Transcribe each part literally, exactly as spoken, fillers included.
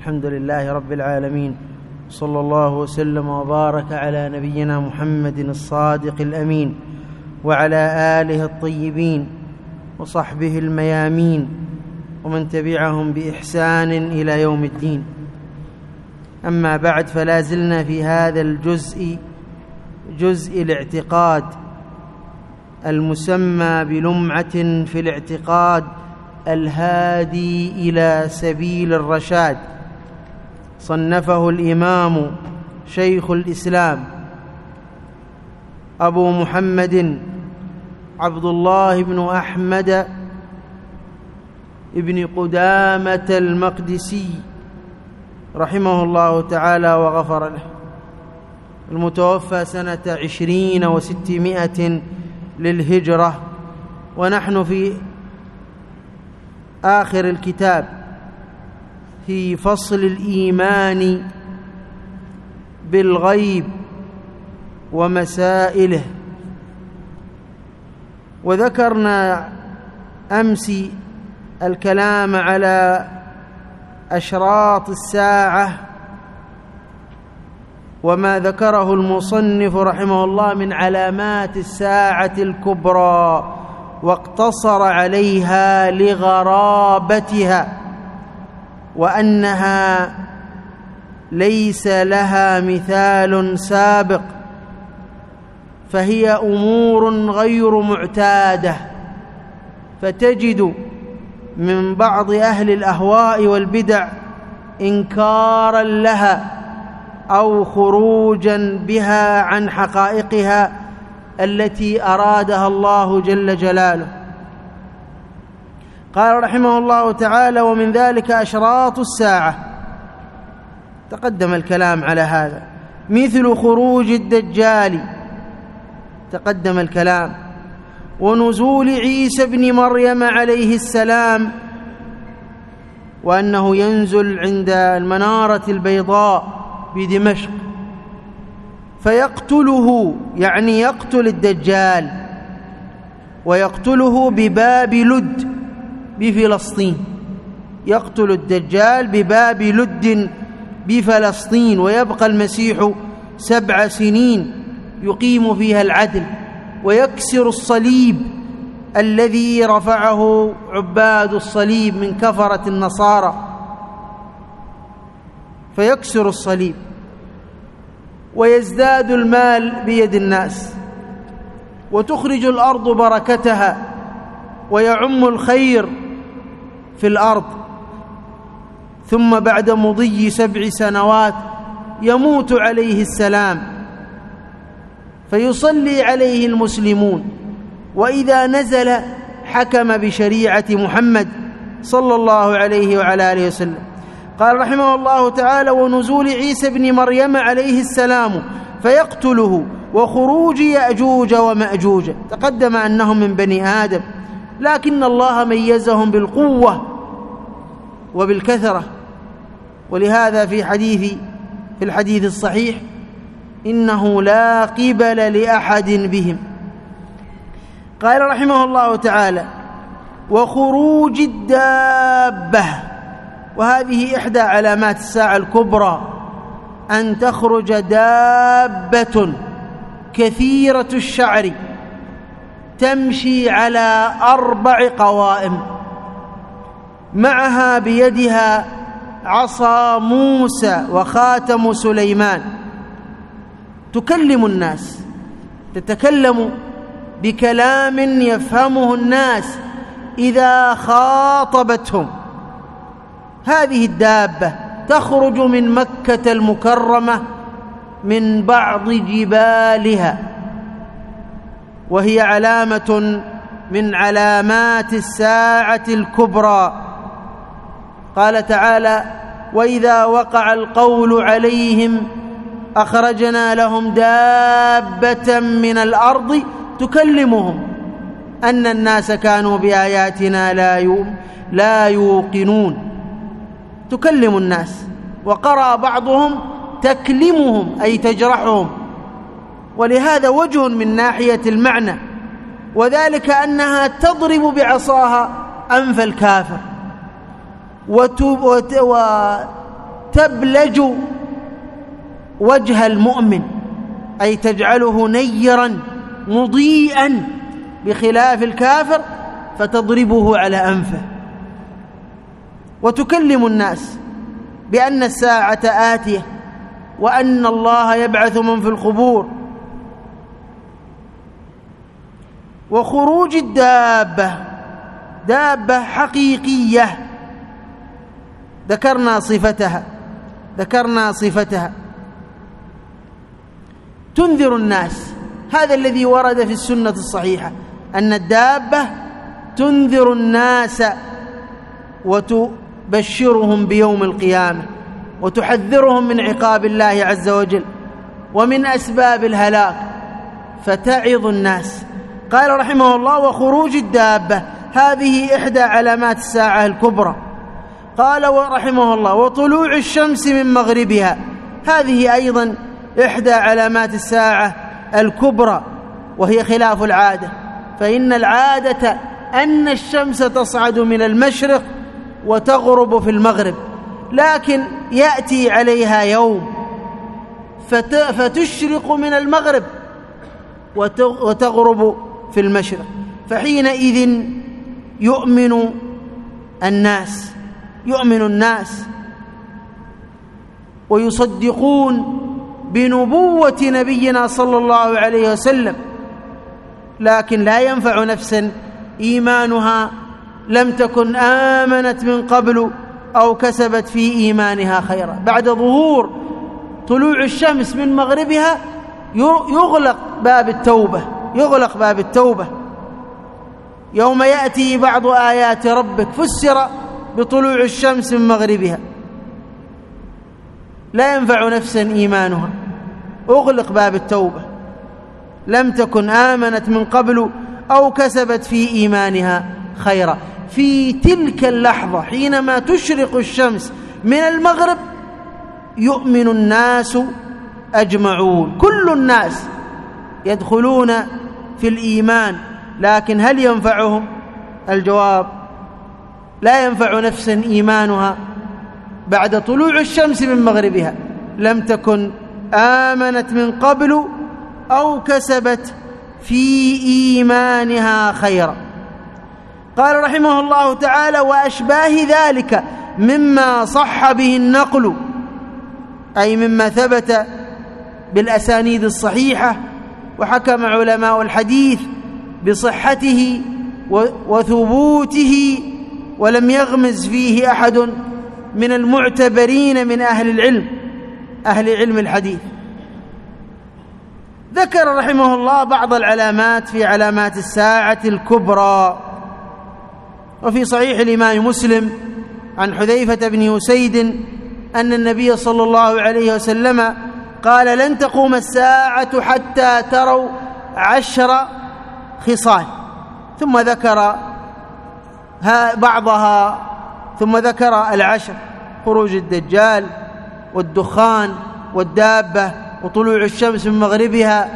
الحمد لله رب العالمين، صلى الله وسلم وبارك على نبينا محمد الصادق الأمين وعلى آله الطيبين وصحبه الميامين ومن تبعهم بإحسان إلى يوم الدين. أما بعد، فلا زلنا في هذا الجزء جزء الاعتقاد المسمى بلمعة في الاعتقاد الهادي إلى سبيل الرشاد، صنفه الإمام شيخ الإسلام أبو محمد عبد الله بن أحمد ابن قدامة المقدسي رحمه الله تعالى وغفر له، المتوفى سنة عشرين وستمائة للهجرة، ونحن في آخر الكتاب في فصل الإيمان بالغيب ومسائله. وذكرنا أمس الكلام على أشراط الساعة وما ذكره المصنف رحمه الله من علامات الساعة الكبرى، واقتصر عليها لغرابتها وأنها ليس لها مثال سابق، فهي أمور غير معتادة، فتجد من بعض أهل الأهواء والبدع إنكارا لها أو خروجا بها عن حقائقها التي أرادها الله جل جلاله. قال رحمه الله تعالى: ومن ذلك أشراط الساعة، تقدم الكلام على هذا، مثل خروج الدجال، تقدم الكلام، ونزول عيسى بن مريم عليه السلام، وأنه ينزل عند المنارة البيضاء بدمشق فيقتله، يعني يقتل الدجال، ويقتله بباب لد بفلسطين، يقتل الدجال بباب لد بفلسطين، ويبقى المسيح سبع سنين يقيم فيها العدل، ويكسر الصليب الذي رفعه عباد الصليب من كفرة النصارى، فيكسر الصليب، ويزداد المال بيد الناس، وتخرج الأرض بركتها، ويعم الخير في الأرض. ثم بعد مضي سبع سنوات يموت عليه السلام، فيصلي عليه المسلمون، وإذا نزل حكم بشريعة محمد صلى الله عليه وعلى آله وسلم. قال رحمه الله تعالى: ونزول عيسى بن مريم عليه السلام فيقتله، وخروج يأجوج ومأجوج، تقدم أنهم من بني آدم، لكن الله ميزهم بالقوة وبالكثرة، ولهذا في حديث في الحديث الصحيح: إنه لا قبل لأحد بهم. قال رحمه الله تعالى: وخروج الدابة، وهذه إحدى علامات الساعة الكبرى، أن تخرج دابة كثيرة الشعر تمشي على أربع قوائم، معها بيدها عصا موسى وخاتم سليمان، تكلم الناس، تتكلم بكلام يفهمه الناس إذا خاطبتهم. هذه الدابة تخرج من مكة المكرمة من بعض جبالها، وهي علامة من علامات الساعة الكبرى. قال تعالى: وإذا وقع القول عليهم أخرجنا لهم دابة من الأرض تكلمهم أن الناس كانوا بآياتنا لا يوقنون، تكلم الناس. وقرأ بعضهم تكلمهم أي تجرحهم، ولهذا وجه من ناحية المعنى، وذلك أنها تضرب بعصاها أنف الكافر وتبلج وجه المؤمن، أي تجعله نيرا مضيئا، بخلاف الكافر فتضربه على أنفه. وتكلم الناس بأن الساعة آتية، وأن الله يبعث من في القبور. وخروج الدابة، دابة حقيقية ذكرنا صفتها ذكرنا صفتها تنذر الناس. هذا الذي ورد في السنة الصحيحة، أن الدابة تنذر الناس وتبشرهم بيوم القيامة، وتحذرهم من عقاب الله عز وجل ومن أسباب الهلاك، فتعظ الناس. قال رحمه الله: وخروج الدابة، هذه إحدى علامات الساعة الكبرى. قال ورحمه الله: وطلوع الشمس من مغربها، هذه أيضا إحدى علامات الساعة الكبرى، وهي خلاف العادة، فإن العادة أن الشمس تصعد من المشرق وتغرب في المغرب، لكن يأتي عليها يوم فتشرق من المغرب وتغرب في المشرق، فحينئذ يؤمن الناس يؤمن الناس ويصدقون بنبوة نبينا صلى الله عليه وسلم، لكن لا ينفع نفسا إيمانها لم تكن آمنت من قبل أو كسبت في إيمانها خيرا. بعد ظهور طلوع الشمس من مغربها يغلق باب التوبة يغلق باب التوبة يوم يأتي بعض آيات ربك فسر بطلوع الشمس من مغربها، لا ينفع نفسا إيمانها، أغلق باب التوبة، لم تكن آمنت من قبل أو كسبت في إيمانها خيرا. في تلك اللحظة حينما تشرق الشمس من المغرب يؤمن الناس أجمعون، كل الناس يدخلون في الإيمان، لكن هل ينفعهم؟ الجواب: لا ينفع نفسا إيمانها بعد طلوع الشمس من مغربها لم تكن آمنت من قبل أو كسبت في إيمانها خيرا. قال رحمه الله تعالى: وأشباه ذلك مما صح به النقل، أي مما ثبت بالأسانيد الصحيحة، وحكم علماء الحديث بصحته وثبوته، ولم يغمز فيه أحد من المعتبرين من أهل العلم أهل علم الحديث. ذكر رحمه الله بعض العلامات في علامات الساعة الكبرى. وفي صحيح الإمام مسلم عن حذيفة بن أسيد أن النبي صلى الله عليه وسلم قال: لن تقوم الساعة حتى تروا عشر خصال، ثم ذكر بعضها، ثم ذكر العشر: خروج الدجال والدخان والدابة وطلوع الشمس من مغربها،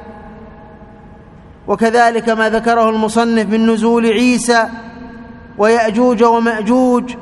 وكذلك ما ذكره المصنف من نزول عيسى ويأجوج ومأجوج.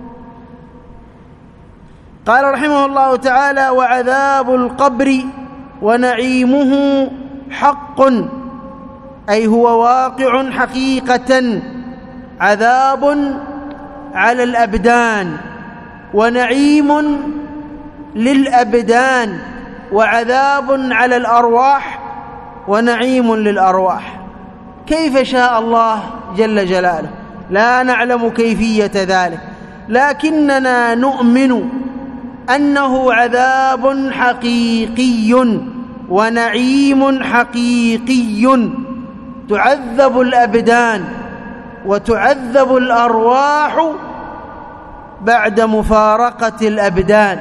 قال رحمه الله تعالى: وعذاب القبر ونعيمه حق، أي هو واقع حقيقة، عذاب على الأبدان ونعيم للأبدان، وعذاب على الأرواح ونعيم للأرواح، كيف شاء الله جل جلاله، لا نعلم كيفية ذلك، لكننا نؤمن أنه عذاب حقيقي ونعيم حقيقي، تعذب الأبدان وتعذب الأرواح بعد مفارقة الأبدان.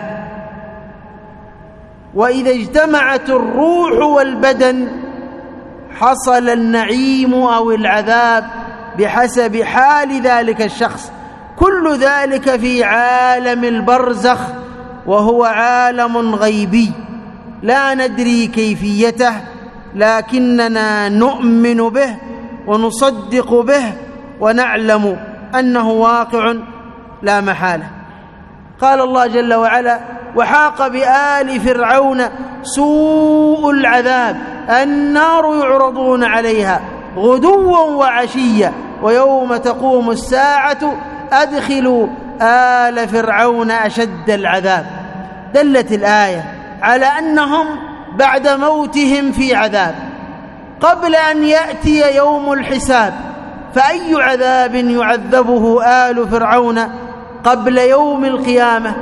وإذا اجتمعت الروح والبدن حصل النعيم أو العذاب بحسب حال ذلك الشخص، كل ذلك في عالم البرزخ، وهو عالم غيبي لا ندري كيفيته، لكننا نؤمن به ونصدق به ونعلم أنه واقع لا محالة. قال الله جل وعلا: وحاق بآل فرعون سوء العذاب النار يعرضون عليها غدوا وعشيا ويوم تقوم الساعة أدخلوا آل فرعون أشد العذاب. دلت الآية على أنهم بعد موتهم في عذاب قبل أن يأتي يوم الحساب. فأي عذاب يعذبه آل فرعون قبل يوم القيامة؟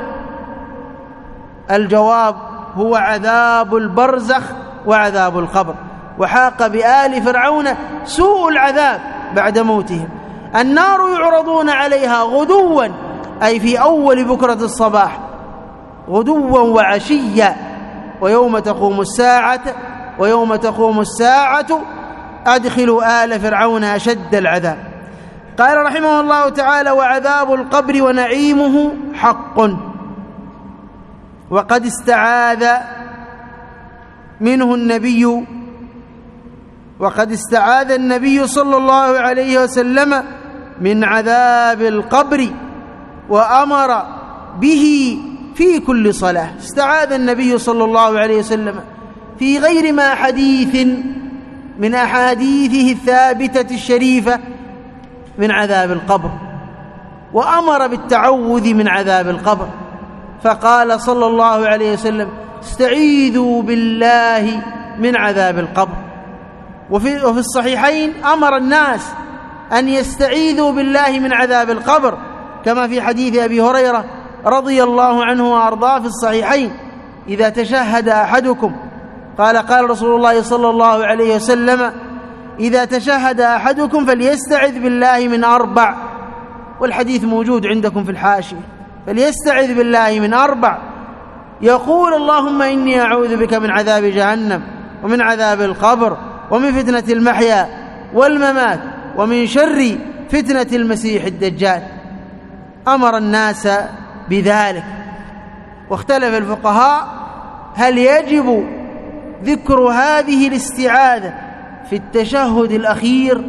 الجواب هو عذاب البرزخ وعذاب القبر. وحاق بآل فرعون سوء العذاب بعد موتهم. النار يعرضون عليها غدوا، أي في أول بكرة الصباح، غدوا وعشيا ويوم تقوم الساعة ويوم تقوم الساعة أدخلوا آل فرعون أشد العذاب. قال رحمه الله تعالى: وعذاب القبر ونعيمه حق، وقد استعاذ منه النبي وقد استعاذ النبي صلى الله عليه وسلم من عذاب القبر وأمر به في كل صلاة. استعاذ النبي صلى الله عليه وسلم في غير ما حديث من أحاديثه الثابتة الشريفة من عذاب القبر، وأمر بالتعوذ من عذاب القبر، فقال صلى الله عليه وسلم: استعيذوا بالله من عذاب القبر. وفي, وفي الصحيحين أمر الناس أن يستعيذوا بالله من عذاب القبر، كما في حديث أبي هريرة رضي الله عنه وأرضاه في الصحيحين: إذا تشهد أحدكم، قال قال رسول الله صلى الله عليه وسلم: إذا تشهد أحدكم فليستعذ بالله من أربع. والحديث موجود عندكم في الحاشية: فليستعذ بالله من أربع، يقول: اللهم إني أعوذ بك من عذاب جهنم ومن عذاب القبر ومن فتنة المحيا والممات ومن شر فتنة المسيح الدجال. أمر الناس بذلك. واختلف الفقهاء هل يجب ذكر هذه الاستعاذة في التشهد الأخير؟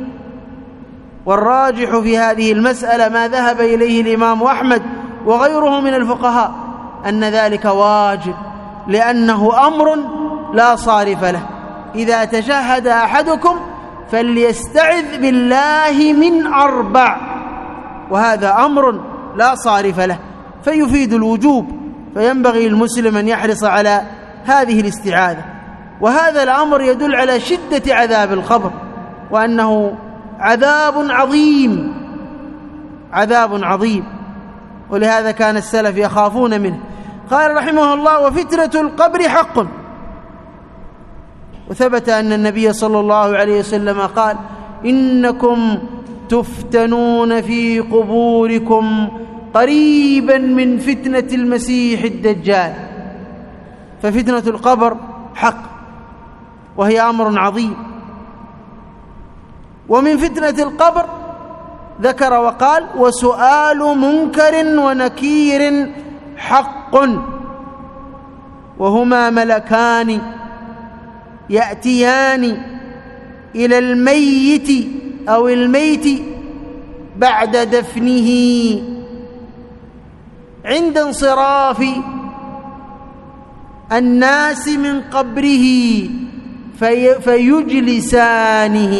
والراجح في هذه المسألة ما ذهب إليه الإمام أحمد وغيره من الفقهاء أن ذلك واجب، لأنه أمر لا صارف له. إذا تشهد أحدكم فليستعذ بالله من أربع، وهذا أمر لا صارف له فيفيد الوجوب، فينبغي المسلم أن يحرص على هذه الاستعاذة. وهذا الأمر يدل على شدة عذاب القبر، وأنه عذاب عظيم عذاب عظيم ولهذا كان السلف يخافون منه. قال رحمه الله: وفتنة القبر حق. وثبت أن النبي صلى الله عليه وسلم قال: إنكم تفتنون في قبوركم قريبا من فتنة المسيح الدجال. ففتنة القبر حق، وهي أمر عظيم. ومن فتنة القبر ذكر وقال: وسؤال منكر ونكير حق، وهما ملكان يأتيان إلى الميت أو الميت بعد دفنه عند انصراف الناس من قبره في فيجلسانه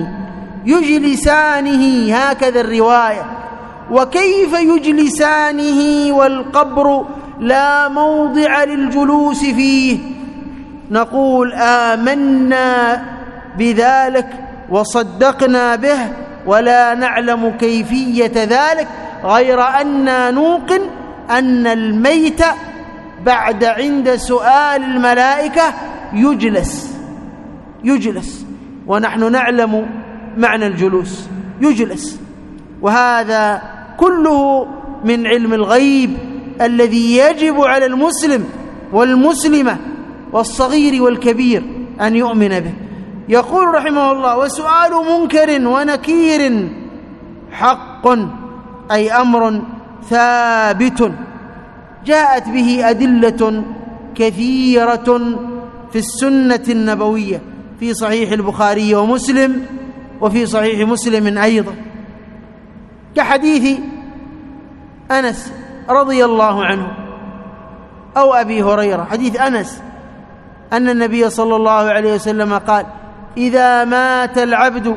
يجلسانه هكذا الرواية. وكيف يجلسانه والقبر لا موضع للجلوس فيه؟ نقول: آمنا بذلك وصدقنا به، ولا نعلم كيفية ذلك غير أننا نوقن أن الميت بعد عند سؤال الملائكة يجلس يجلس ونحن نعلم معنى الجلوس، يجلس. وهذا كله من علم الغيب الذي يجب على المسلم والمسلمة والصغير والكبير أن يؤمن به. يقول رحمه الله: وسؤال منكر ونكير حق، أي أمر ثابت جاءت به أدلة كثيرة في السنة النبوية، في صحيح البخاري ومسلم وفي صحيح مسلم أيضا، كحديث أنس رضي الله عنه أو أبي هريرة، حديث أنس أن النبي صلى الله عليه وسلم قال: إذا مات العبد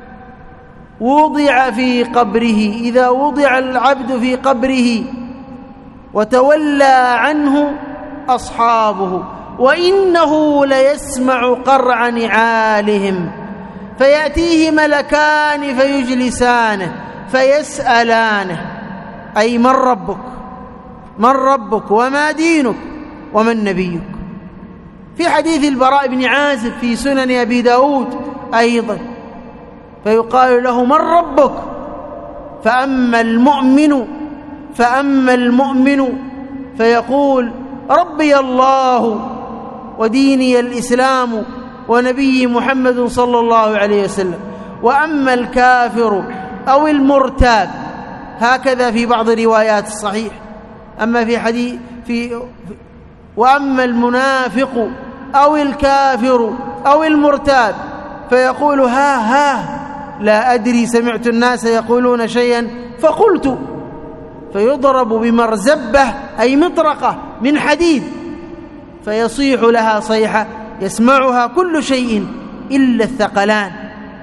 وضع في قبره إذا وضع العبد في قبره وتولى عنه أصحابه وإنه ليسمع قرع نعالهم فيأتيه ملكان فيجلسانه فيسألانه، أي من ربك من ربك وما دينك ومن نبيك. في حديث البراء بن عازب في سنن أبي داود أيضا، فيقال له: من ربك؟ فأما المؤمن فأما المؤمن فيقول: ربي الله وديني الإسلام ونبي محمد صلى الله عليه وسلم. وأما الكافر أو المرتاب، هكذا في بعض روايات الصحيح. أما في حديث في وأما المنافق أو الكافر أو المرتاب فيقول: ها ها لا أدري، سمعت الناس يقولون شيئا فقلت، فيضرب بمرزبة أي مطرقة من حديد فيصيح لها صيحة يسمعها كل شيء إلا الثقلان،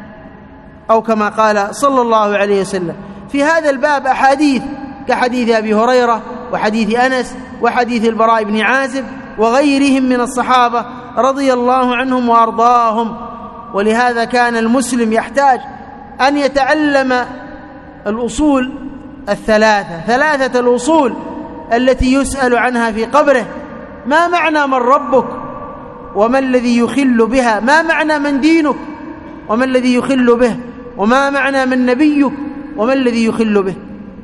أو كما قال صلى الله عليه وسلم. في هذا الباب أحاديث كحديث أبي هريرة وحديث أنس وحديث البراء بن عازب وغيرهم من الصحابة رضي الله عنهم وأرضاهم. ولهذا كان المسلم يحتاج أن يتعلم الأصول الثلاثة ثلاثة الأصول التي يسأل عنها في قبره: ما معنى من ربك وما الذي يخل بها؟ ما معنى من دينك وما الذي يخل به؟ وما معنى من نبيك وما الذي يخل به؟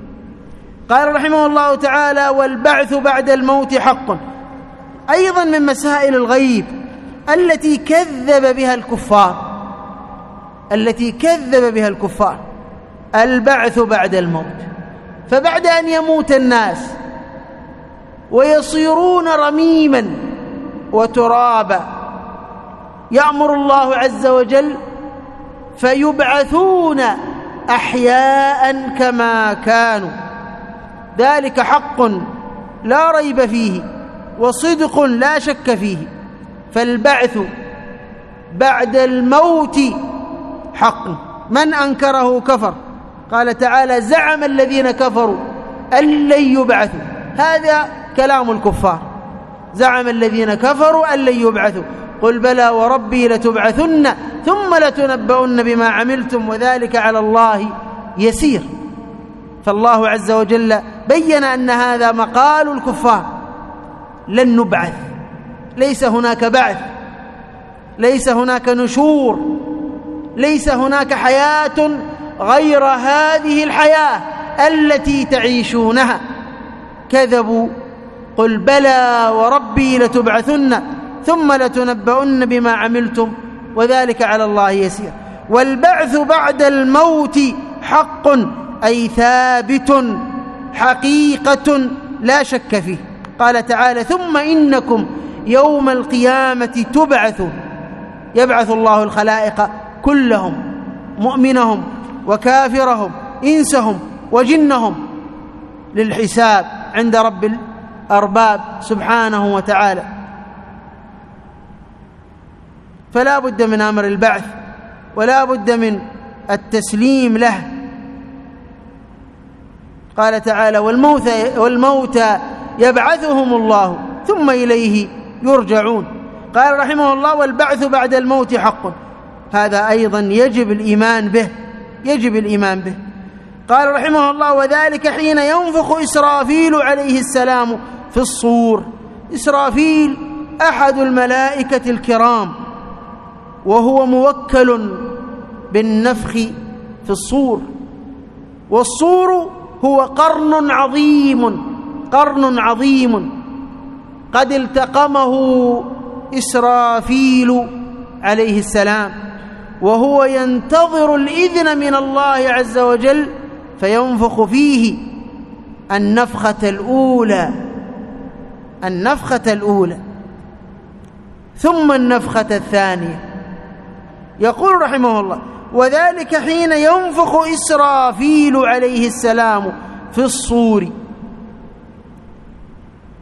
قال رحمه الله تعالى: والبعث بعد الموت حق، أيضا من مسائل الغيب التي كذب بها الكفار التي كذب بها الكفار البعث بعد الموت. فبعد أن يموت الناس ويصيرون رميما وترابا يأمر الله عز وجل فيبعثون أحياء كما كانوا، ذلك حق لا ريب فيه وصدق لا شك فيه. فالبعث بعد الموت حق، من أنكره كفر. قال تعالى: زعم الذين كفروا أن لن يبعثوا، هذا كلام الكفار، زعم الذين كفروا أن لن يبعثوا، قل بلى وربي لتبعثن ثم لتنبؤن بما عملتم وذلك على الله يسير. فالله عز وجل بين أن هذا مقال الكفار، لن نبعث، ليس هناك بعث، ليس هناك نشور، ليس هناك حياة غير هذه الحياة التي تعيشونها. كذبوا، قل بلى وربي لتبعثن ثم لتنبؤن بما عملتم وذلك على الله يسير. والبعث بعد الموت حق، أي ثابت حقيقة لا شك فيه. قال تعالى: ثم إنكم يوم القيامة تبعثون، يبعث الله الخلائق كلهم، مؤمنهم وكافرهم، إنسهم وجنهم، للحساب عند رب الأرباب سبحانه وتعالى. فلا بد من أمر البعث ولا بد من التسليم له. قال تعالى: والموتى, والموتى يبعثهم الله ثم إليه يرجعون. قال رحمه الله: والبعث بعد الموت حق، هذا أيضا يجب الإيمان به، يجب الإيمان به. قال رحمه الله: وذلك حين ينفخ إسرافيل عليه السلام في الصور. إسرافيل أحد الملائكة الكرام، وهو موكل بالنفخ في الصور. والصور هو قرن عظيم، قرن عظيم قد التقمه إسرافيل عليه السلام، وهو ينتظر الإذن من الله عز وجل فينفخ فيه النفخة الأولى النفخة الأولى ثم النفخة الثانية. يقول رحمه الله: وذلك حين ينفخ إسرافيل عليه السلام في الصور.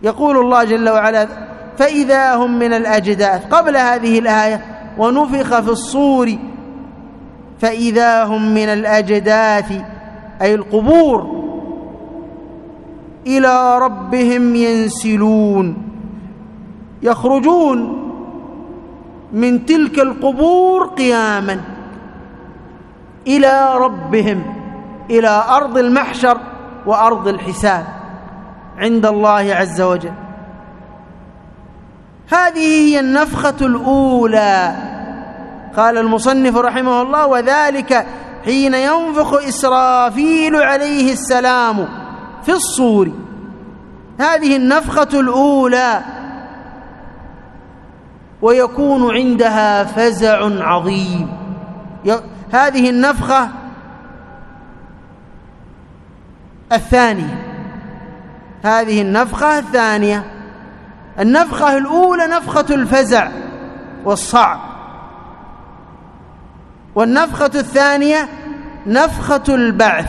يقول الله جل وعلا: فإذا هم من الأجداث. قبل هذه الآية: ونفخ في الصور فإذا هم من الأجداث، أي القبور، إلى ربهم ينسلون، يخرجون من تلك القبور قياما إلى ربهم، إلى أرض المحشر وأرض الحساب عند الله عز وجل. هذه هي النفخة الأولى. قال المصنف رحمه الله: وذلك حين ينفخ إسرافيل عليه السلام في الصور. هذه النفخة الأولى، ويكون عندها فزع عظيم. هذه النفخة الثانية هذه النفخة الثانية النفخة الأولى نفخة الفزع والصعق، والنفخة الثانية نفخة البعث.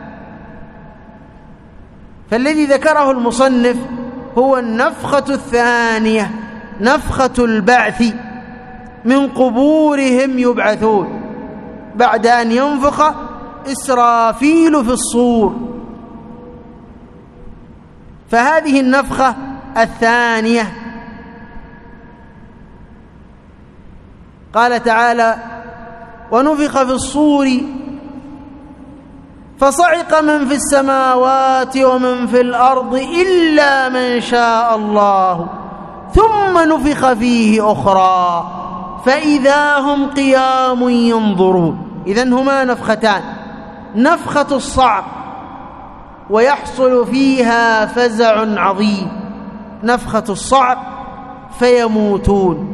فالذي ذكره المصنف هو النفخة الثانية، نفخة البعث، من قبورهم يبعثون بعد أن ينفخ إسرافيل في الصور. فهذه النفخة الثانية. قال تعالى: ونفخ في الصور فصعق من في السماوات ومن في الأرض إلا من شاء الله ثم نفخ فيه أخرى فإذا هم قيام ينظرون. إذن هما نفختان: نفخة الصعق ويحصل فيها فزع عظيم، نفخة الصعق فيموتون،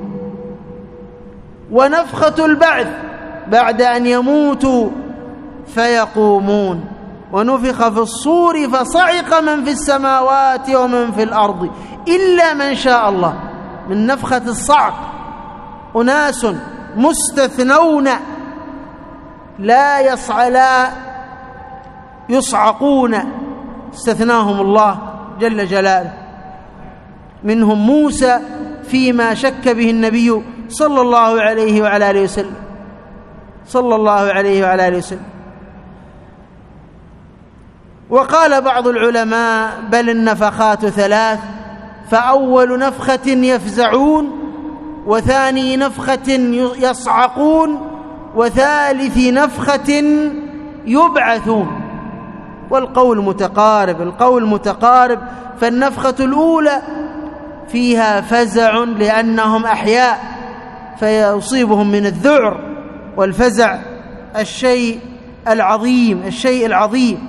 ونفخة البعث بعد أن يموتوا فيقومون. ونفخ في الصور فصعق من في السماوات ومن في الأرض إلا من شاء الله. من نفخة الصعق أناس مستثنون لا يصع لا يصعقون، استثناهم الله جل جلاله. منهم موسى فيما شك به النبي صلى الله عليه وعلى آله وسلم صلى الله عليه وعلى آله وسلم. وقال بعض العلماء: بل النفخات ثلاث، فأول نفخة يفزعون، وثاني نفخة يصعقون، وثالث نفخة يبعثون. والقول متقارب القول متقارب فالنفخة الأولى فيها فزع لأنهم أحياء فيصيبهم من الذعر والفزع الشيء العظيم الشيء العظيم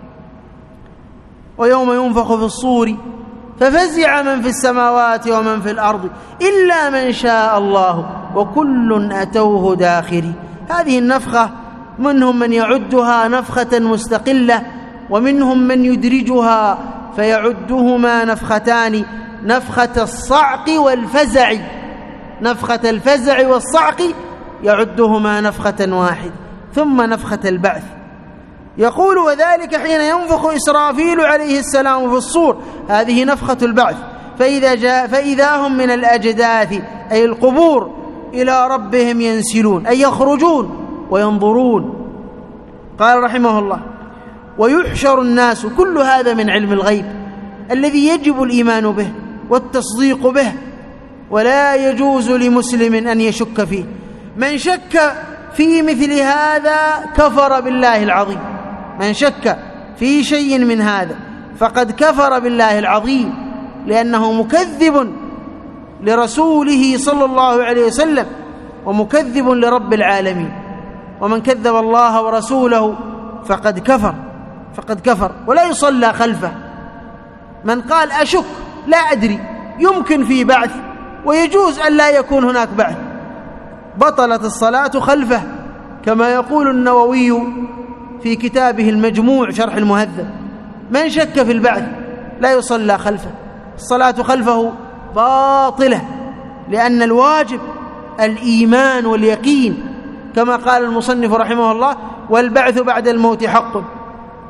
ويوم ينفخ في الصور ففزع من في السماوات ومن في الأرض إلا من شاء الله وكل أتوه داخري. هذه النفخة منهم من يعدها نفخة مستقلة، ومنهم من يدرجها فيعدهما نفختان: نفخة الصعق والفزع، نفخة الفزع والصعق يعدهما نفخة واحدة. ثم نفخة البعث. يقول: وذلك حين ينفخ إسرافيل عليه السلام في الصور. هذه نفخة البعث. فإذا, جاء فإذا هم من الأجداث، أي القبور، إلى ربهم ينسلون، أي يخرجون وينظرون. قال رحمه الله: ويحشر الناس. كل هذا من علم الغيب الذي يجب الإيمان به والتصديق به، ولا يجوز لمسلم أن يشك فيه. من شك في مثل هذا كفر بالله العظيم. من شك في شيء من هذا فقد كفر بالله العظيم، لأنه مكذب لرسوله صلى الله عليه وسلم ومكذب لرب العالمين. ومن كذب الله ورسوله فقد كفر فقد كفر ولا يصلى خلفه. من قال أشك لا أدري يمكن في بعث ويجوز أن لا يكون هناك بعث، بطلت الصلاة خلفه، كما يقول النووي في كتابه المجموع شرح المهذب: من شك في البعث لا يصلى خلفه، الصلاة خلفه باطلة، لأن الواجب الإيمان واليقين، كما قال المصنف رحمه الله: والبعث بعد الموت حق.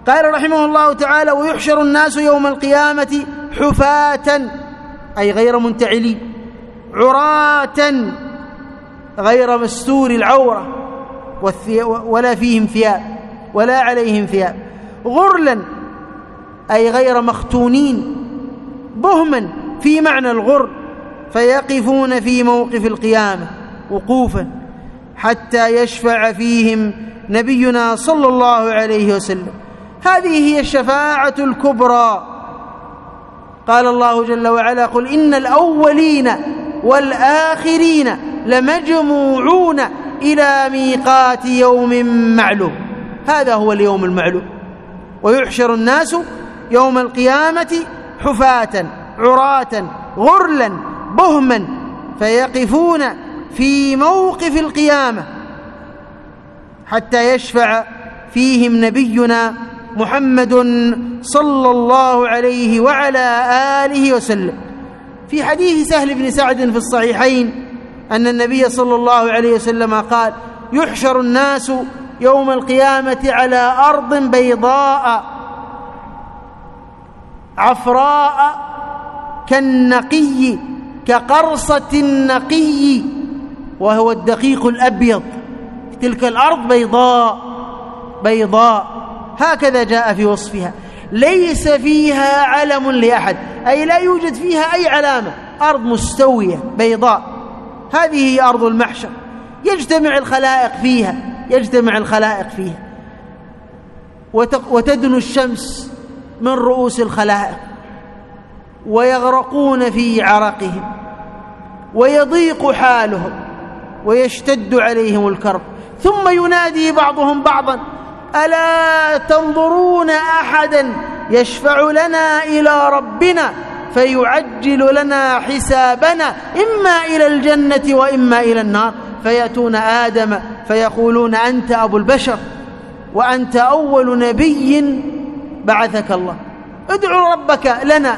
قال رحمه الله تعالى: ويحشر الناس يوم القيامة حفاة أي غير منتعلين، عراة غير مستور العورة ولا فيهم ثياب ولا عليهم ثياب، غرلا أي غير مختونين، بهما في معنى الغر، فيقفون في موقف القيامة وقوفا حتى يشفع فيهم نبينا صلى الله عليه وسلم. هذه هي الشفاعة الكبرى. قال الله جل وعلا: قل إن الأولين والآخرين لمجموعون إلى ميقات يوم معلوم. هذا هو اليوم المعلوم. ويحشر الناس يوم القيامة حفاة عراة غرلا بهما فيقفون في موقف القيامة حتى يشفع فيهم نبينا محمد صلى الله عليه وعلى آله وسلم. في حديث سهل بن سعد في الصحيحين أن النبي صلى الله عليه وسلم قال: يحشر الناس يوم القيامة على أرض بيضاء عفراء كالنقي كقرصة النقي، وهو الدقيق الأبيض. تلك الأرض بيضاء بيضاء هكذا جاء في وصفها، ليس فيها علم لأحد، أي لا يوجد فيها أي علامة، أرض مستوية بيضاء. هذه هي أرض المحشر، يجتمع الخلائق فيها يجتمع الخلائق فيها وتدنو الشمس من رؤوس الخلائق ويغرقون في عرقهم ويضيق حالهم ويشتد عليهم الكرب، ثم ينادي بعضهم بعضا: ألا تنظرون أحدا يشفع لنا إلى ربنا فيعجل لنا حسابنا إما إلى الجنة وإما إلى النار؟ فيأتون آدم فيقولون: أنت أبو البشر وأنت أول نبي بعثك الله، ادعوا ربك لنا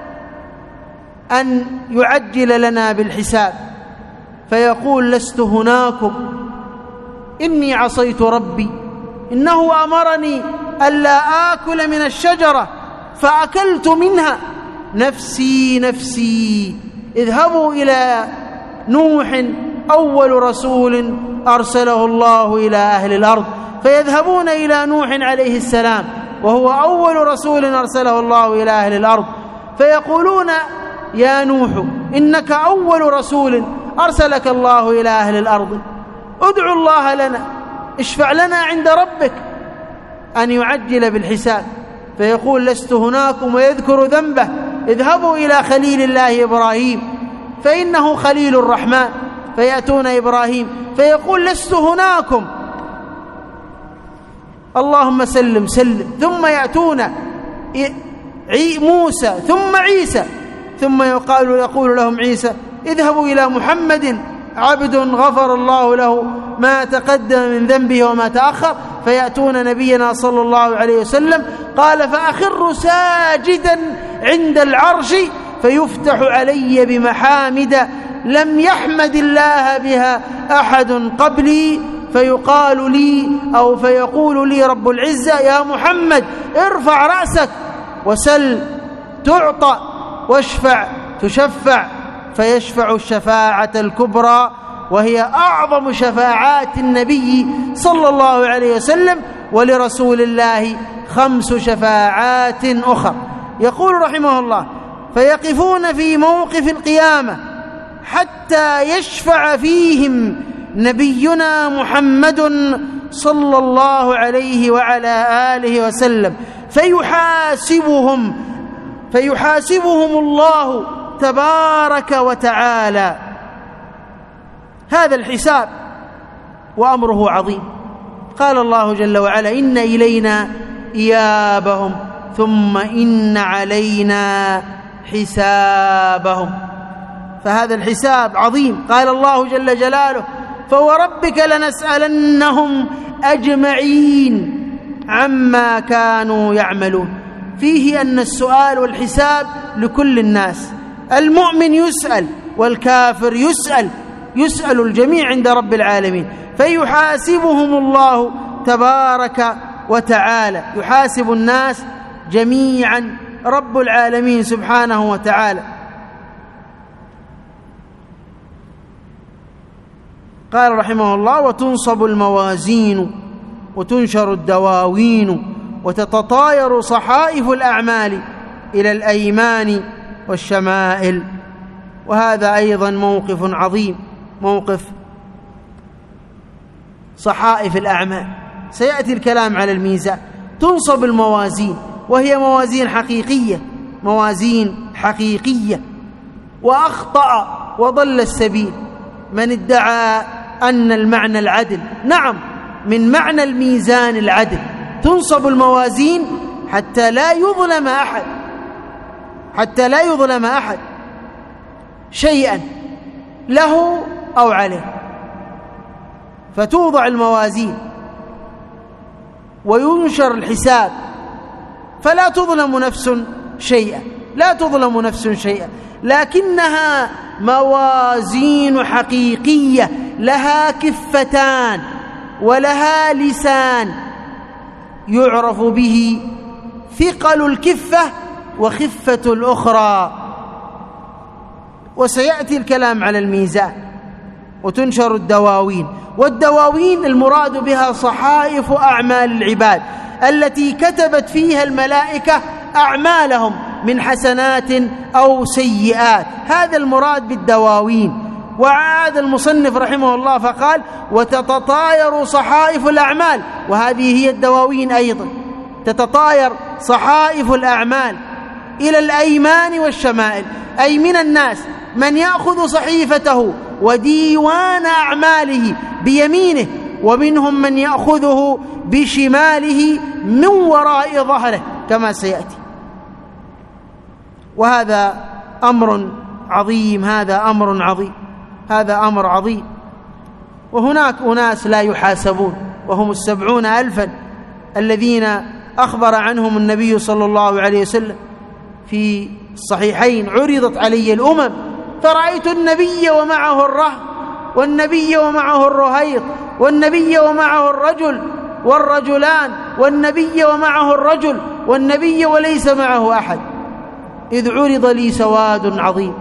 أن يعجل لنا بالحساب. فيقول: لست هناكم، إني عصيت ربي، إنه أمرني ألا آكل من الشجرة فأكلت منها، نفسي نفسي، اذهبوا إلى نوح أول رسول أرسله الله إلى أهل الأرض. فيذهبون إلى نوح عليه السلام وهو أول رسول أرسله الله إلى أهل الأرض، فيقولون: يا نوح إنك أول رسول أرسلك الله إلى أهل الأرض، ادعوا الله لنا، اشفع لنا عند ربك أن يعجل بالحساب. فيقول: لست هناكم، ويذكر ذنبه: اذهبوا إلى خليل الله إبراهيم فإنه خليل الرحمن. فيأتون إبراهيم فيقول: لست هناكم، اللهم سلم سلم. ثم يأتون موسى ثم عيسى، ثم يقال يقول لهم عيسى: اذهبوا إلى محمد عبد غفر الله له ما تقدم من ذنبه وما تأخر. فيأتون نبينا صلى الله عليه وسلم قال: فأخر ساجدا عند العرش فيفتح علي بمحامد لم يحمد الله بها أحد قبلي، فيقال لي أو فيقول لي رب العزة: يا محمد ارفع رأسك وسل تعطى واشفع تشفع. فيشفع الشفاعة الكبرى، وهي أعظم شفاعات النبي صلى الله عليه وسلم، ولرسول الله خمس شفاعات أخرى. يقول رحمه الله: فيقفون في موقف القيامة حتى يشفع فيهم نبينا محمد صلى الله عليه وعلى آله وسلم، فيحاسبهم فيحاسبهم الله تبارك وتعالى. هذا الحساب وأمره عظيم. قال الله جل وعلا: إن إلينا إيابهم ثم إن علينا حسابهم. فهذا الحساب عظيم. قال الله جل جلاله: فوربك لنسألنهم أجمعين عما كانوا يعملون. فيه أن السؤال والحساب لكل الناس، المؤمن يسأل والكافر يسأل، يسأل الجميع عند رب العالمين. فيحاسبهم الله تبارك وتعالى، يحاسب الناس جميعا رب العالمين سبحانه وتعالى. قال رحمه الله: وتنصب الموازين وتنشر الدواوين وتتطاير صحائف الأعمال إلى الأيمان والشمائل. وهذا أيضا موقف عظيم، موقف صحائف الأعمال. سيأتي الكلام على الميزان. تنصب الموازين، وهي موازين حقيقية، موازين حقيقية. وأخطأ وضل السبيل من ادعى أن المعنى العدل. نعم، من معنى الميزان العدل. تنصب الموازين حتى لا يظلم أحد، حتى لا يظلم أحد شيئا له أو عليه. فتوضع الموازين وينشر الحساب فلا تظلم نفس شيئا، لا تظلم نفس شيئا، لكنها موازين حقيقية لها كفتان ولها لسان يعرف به ثقل الكفة وخفة الأخرى. وسيأتي الكلام على الميزان. وتنشر الدواوين، والدواوين المراد بها صحائف أعمال العباد التي كتبت فيها الملائكة أعمالهم من حسنات أو سيئات، هذا المراد بالدواوين. وعاد المصنف رحمه الله فقال: وتتطاير صحائف الأعمال، وهذه هي الدواوين أيضا. تتطاير صحائف الأعمال إلى الأيمان والشمائل، أي من الناس من يأخذ صحيفته وديوان أعماله بيمينه، ومنهم من يأخذه بشماله من وراء ظهره كما سيأتي. وهذا أمر عظيم، هذا أمر عظيم، هذا أمر عظيم. وهناك أناس لا يحاسبون، وهم السبعون ألفا الذين أخبر عنهم النبي صلى الله عليه وسلم في الصحيحين: عرضت علي الأمم فرأيت النبي ومعه الرهط، والنبي ومعه الرهيط، والنبي ومعه الرجل والرجلان، والنبي ومعه الرجل، والنبي وليس معه أحد، إذ عرض لي سواد عظيم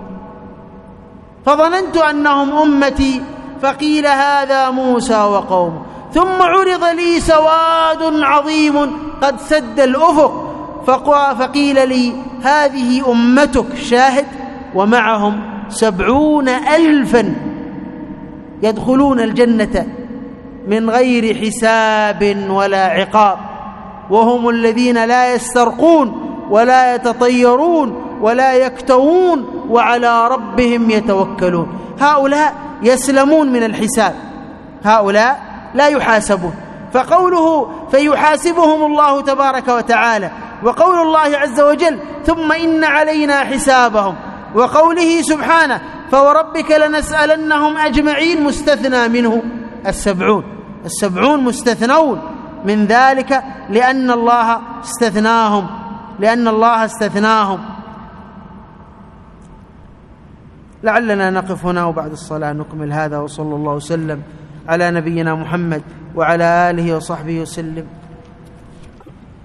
فظننت أنهم أمتي، فقيل هذا موسى وقومه، ثم عرض لي سواد عظيم قد سد الأفق، فقيل لي هذه أمتك، شاهد، ومعهم سبعون ألفا يدخلون الجنة من غير حساب ولا عقاب، وهم الذين لا يسترقون ولا يتطيرون ولا يكتوون وعلى ربهم يتوكلون. هؤلاء يسلمون من الحساب، هؤلاء لا يحاسبون. فقوله فيحاسبهم الله تبارك وتعالى، وقول الله عز وجل ثم إن علينا حسابهم، وقوله سبحانه فوربك لنسألنهم أجمعين، مستثنى منه السبعون، السبعون مستثنون من ذلك لأن الله استثناهم، لأن الله استثناهم. لعلنا نقف هنا، وبعد الصلاة نكمل هذا. وصلى الله وسلم على نبينا محمد وعلى آله وصحبه وسلم.